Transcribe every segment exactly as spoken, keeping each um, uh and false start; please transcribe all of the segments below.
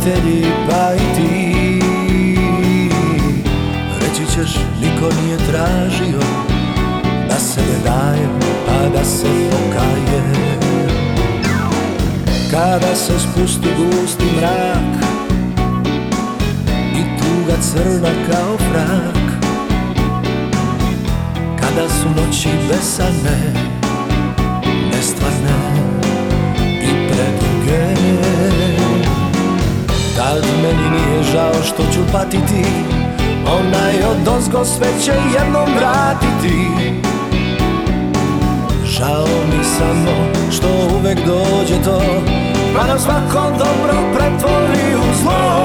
prijatelji pa i ti. Reći ćeš niko nije tražio da sebe dajem pa da se pokajem. Kada se spusti gusti mrak i tuga crna kao frak, kada su noći besane, nestvarne i preduge, tad meni nije žao što ću patiti, onaj odozgo sve će jednom vratiti. Žao mi samo što uvek dođe to, pa nam svako dobro pretvori u zlo.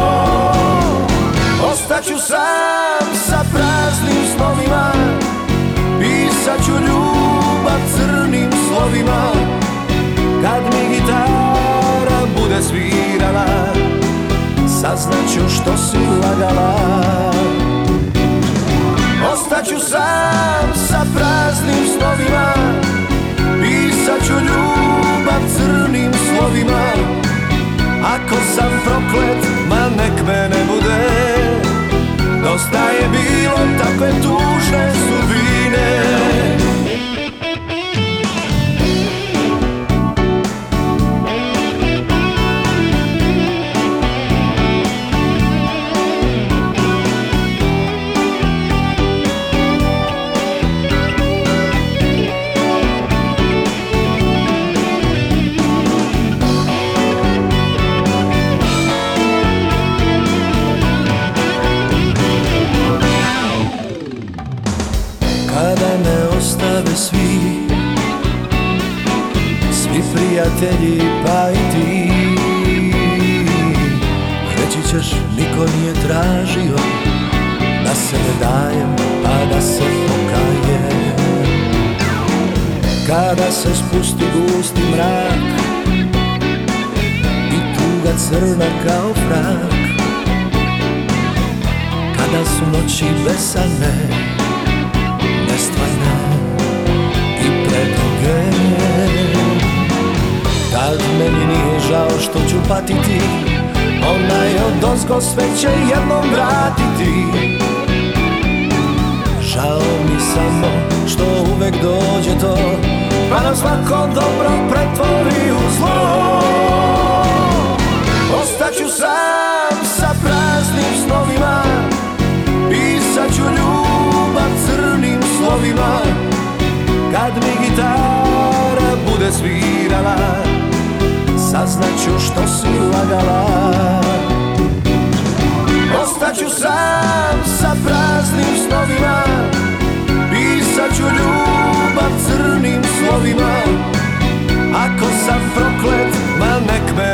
Ostaću sam sa praznim snovima, pisat ću ljubav crnim slovima. Kad mi gitara bude svirala, saznaću što si lagala. Ostaću sam sa praznim snovima, pisat ću ljubav crnim slovima. Ako sam proklet, ma nek me ne bude, dosta je bilo takve tužne sudbine. Kada me ostave svi, svi prijatelji pa i ti, reći ćeš niko nije tražio da sebe dajem pa da se pokajem. Kada se spusti gusti mrak i tuga crna kao frak, kada su noći besane, nestvarne i preduge, tad meni nije žao što ću patiti, onaj odozgo sve će jednom vratiti. Žao mi samo što uvek dođe to, pa nam svako dobro pretvori u zlo. Ostaću sam sa praznim snovima, pisat ću ljubav crnim slovima. Kad mi gitara bude svirala, saznaću što si lagala. Ostaću sam sa praznim snovima, pisat ću ljubav crnim slovima. Ako sam proklet, ma nek me